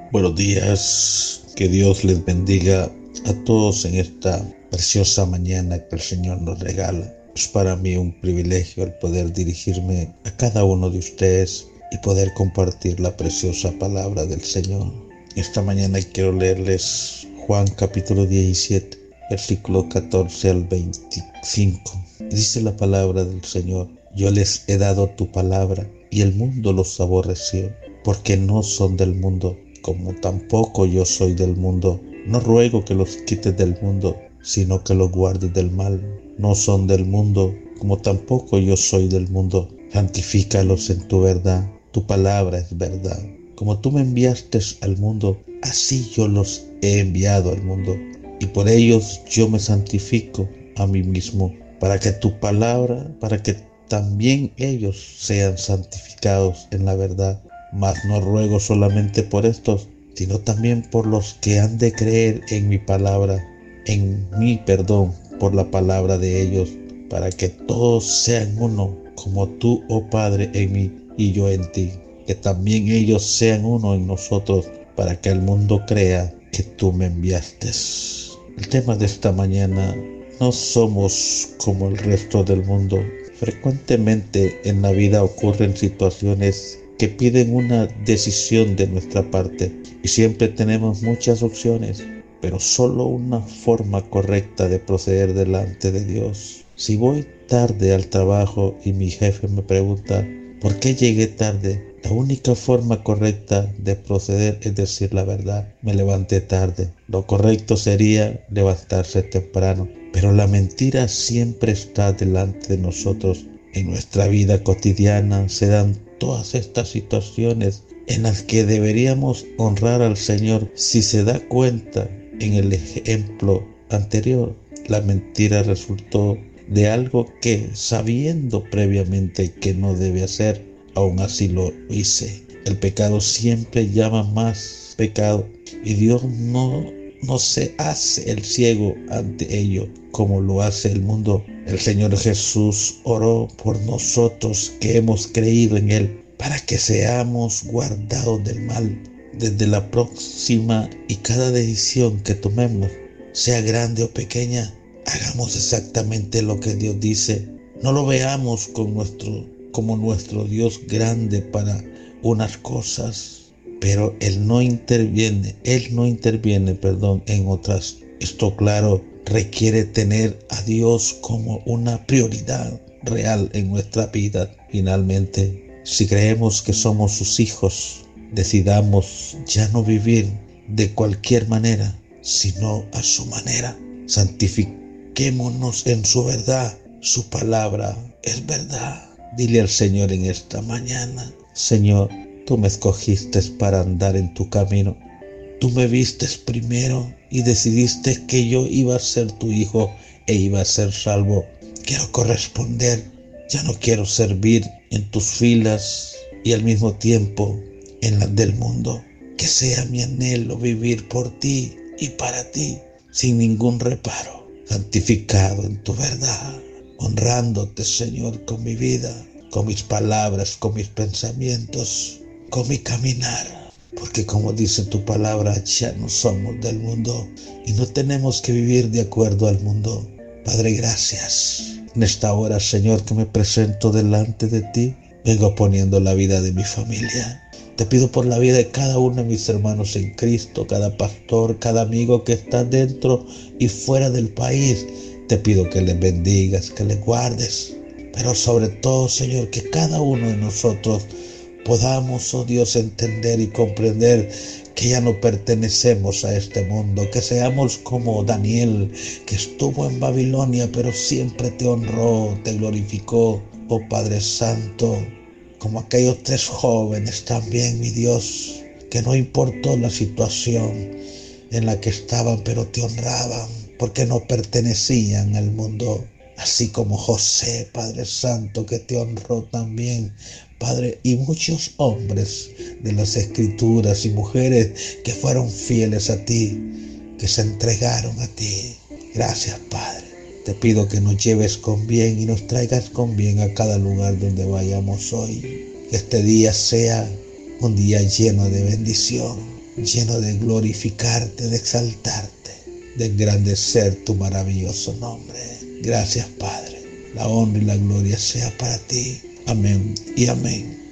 Buenos días, que Dios les bendiga a todos en esta preciosa mañana que el Señor nos regala. Es para mí un privilegio el poder dirigirme a cada uno de ustedes y poder compartir la preciosa palabra del Señor. Esta mañana quiero leerles Juan capítulo 17, versículo 14 al 25. Dice la palabra del Señor: Yo les he dado tu palabra y el mundo los aborreció, porque no son del mundo, como tampoco yo soy del mundo. No ruego que los quites del mundo, sino que los guardes del mal. No son del mundo, como tampoco yo soy del mundo. Santifícalos en tu verdad. Tu palabra es verdad. Como tú me enviaste al mundo, así yo los he enviado al mundo. Y por ellos yo me santifico a mí mismo, para que también ellos sean santificados en la verdad. Mas no ruego solamente por estos, sino también por los que han de creer en mi palabra, por la palabra de ellos, para que todos sean uno, como tú, oh Padre, en mí y yo en ti, que también ellos sean uno en nosotros, para que el mundo crea que tú me enviaste. El tema de esta mañana: no somos como el resto del mundo. Frecuentemente en la vida ocurren situaciones que piden una decisión de nuestra parte, y siempre tenemos muchas opciones, pero solo una forma correcta de proceder delante de Dios. Si voy tarde al trabajo y mi jefe me pregunta ¿por qué llegué tarde?, la única forma correcta de proceder es decir la verdad: me levanté tarde. Lo correcto sería levantarse temprano, pero la mentira siempre está delante de nosotros. En nuestra vida cotidiana se dan todas estas situaciones en las que deberíamos honrar al Señor. Si se da cuenta, en el ejemplo anterior, la mentira resultó de algo que, sabiendo previamente que no debe hacer, aún así lo hice. El pecado siempre llama más pecado, y Dios no se hace el ciego ante ello como lo hace el mundo. El Señor Jesús oró por nosotros que hemos creído en Él, para que seamos guardados del mal. Desde la próxima y cada decisión que tomemos, sea grande o pequeña, hagamos exactamente lo que Dios dice. No lo veamos como nuestro Dios grande para unas cosas, pero Él no interviene en otras. Esto, claro, requiere tener a Dios como una prioridad real en nuestra vida. Finalmente, si creemos que somos sus hijos, decidamos ya no vivir de cualquier manera, sino a su manera. Santifiquémonos en su verdad. Su palabra es verdad. Dile al Señor en esta mañana: Señor, tú me escogiste para andar en tu camino. Tú me vistes primero y decidiste que yo iba a ser tu hijo e iba a ser salvo. Quiero corresponder. Ya no quiero servir en tus filas y al mismo tiempo en las del mundo. Que sea mi anhelo vivir por ti y para ti, sin ningún reparo, santificado en tu verdad, honrándote, Señor, con mi vida, con mis palabras, con mis pensamientos, con mi caminar. Porque como dice tu palabra, ya no somos del mundo y no tenemos que vivir de acuerdo al mundo. Padre, gracias. En esta hora, Señor, que me presento delante de ti, vengo poniendo la vida de mi familia. Te pido por la vida de cada uno de mis hermanos en Cristo, cada pastor, cada amigo que está dentro y fuera del país. Te pido que les bendigas, que les guardes, pero sobre todo, Señor, que cada uno de nosotros podamos, oh Dios, entender y comprender que ya no pertenecemos a este mundo, que seamos como Daniel, que estuvo en Babilonia, pero siempre te honró, te glorificó, oh Padre Santo, como aquellos 3 jóvenes también, mi Dios, que no importó la situación en la que estaban, pero te honraban, porque no pertenecían al mundo. Así como José, Padre Santo, que te honró también, Padre, y muchos hombres de las Escrituras y mujeres que fueron fieles a ti, que se entregaron a ti. Gracias, Padre. Te pido que nos lleves con bien y nos traigas con bien a cada lugar donde vayamos hoy. Que este día sea un día lleno de bendición. lleno de glorificarte, de exaltarte, de engrandecer tu maravilloso nombre. Gracias, Padre. La honra y la gloria sea para ti. Amén y amén.